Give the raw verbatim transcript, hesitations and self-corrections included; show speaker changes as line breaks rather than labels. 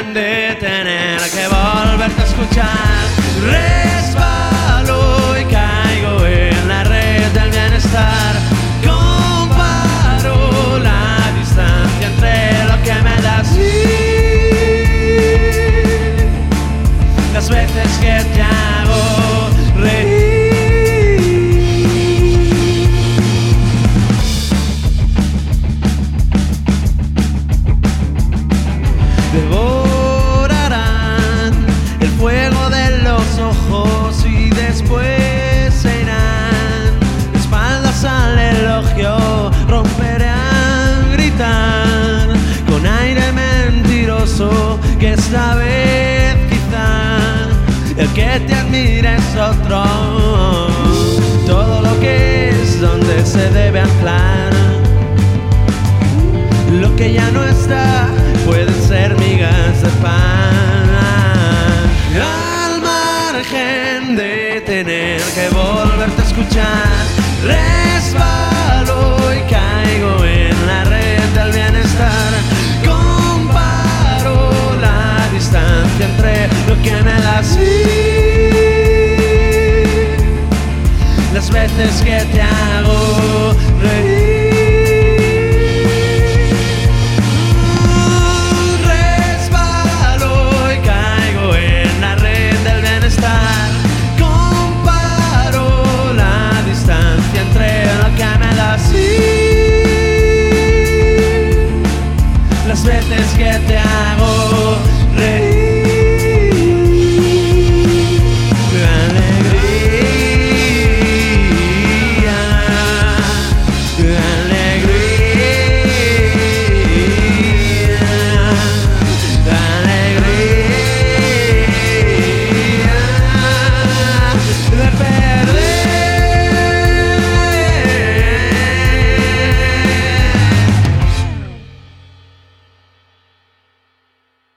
margen de tener que volverte a escuchar. Resbalo y caigo en la red del bienestar. Comparo la distancia entre lo que me das y las veces que te hago reír. Devorarán el fuego de los ojos y después se irán de espaldas al elogio. Romperán, gritar con aire mentiroso que esta vez quizá el que te admire es otro. Todo lo que es donde se debe anclar. Lo que ya no está pueden ser migas de pan. Al margen de tener que volverte a escuchar, resbalo y caigo en la red del bienestar. Comparo la distancia entre lo que me das y las veces que te hago